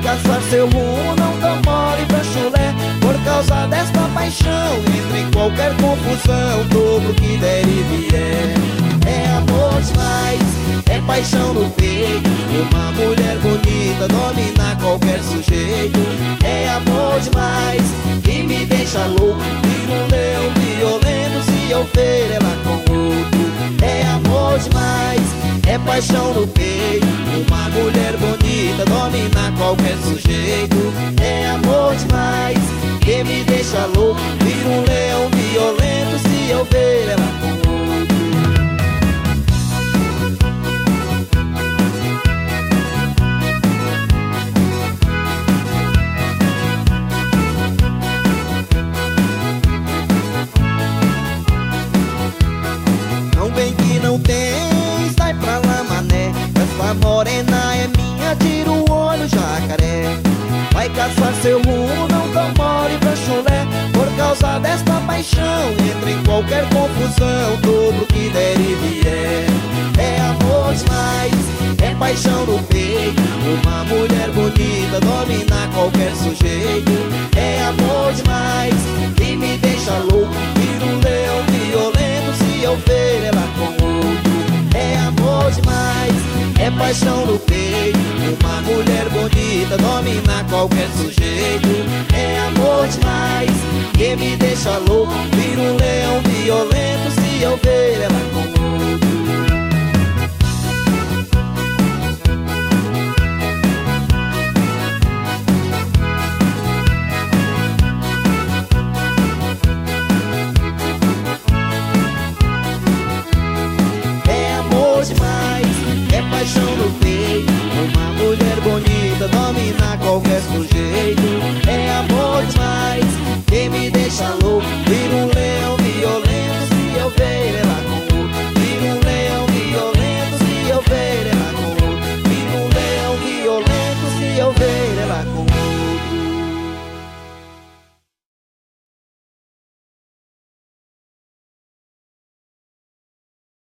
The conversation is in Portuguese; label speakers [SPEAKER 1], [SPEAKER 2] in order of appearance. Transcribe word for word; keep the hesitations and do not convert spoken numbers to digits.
[SPEAKER 1] caçar seu rumo, não dá mole pra chulé. Por causa desta paixão, entra em qualquer confusão, dobro que der e vier. É amor demais, é paixão no peito, uma mulher bonita domina qualquer sujeito. É amor demais, que me deixa louco, vira um leão violento se eu ver ela com outro. É amor demais, é paixão no peito, uma mulher bonita domina qualquer sujeito. É amor demais, que me deixa louco, vira um leão violento se eu ver ela com outro. Não vem que não tem, sai pra lá mané, essa morena é minha, tira o olho jacaré. Vai caçar seu rumo, não dá mole pra chulé. Por causa desta paixão, entra em qualquer confusão, dobro que der e vier. É amor demais, é paixão no peito, uma mulher bonita domina qualquer sujeito. É amor demais, que me deixa louco, vira um leão violento se eu ver ela com outro. É amor demais, é paixão no peito, uma mulher bonita domina qualquer sujeito. É amor demais, que me deixa louco, vira um leão violento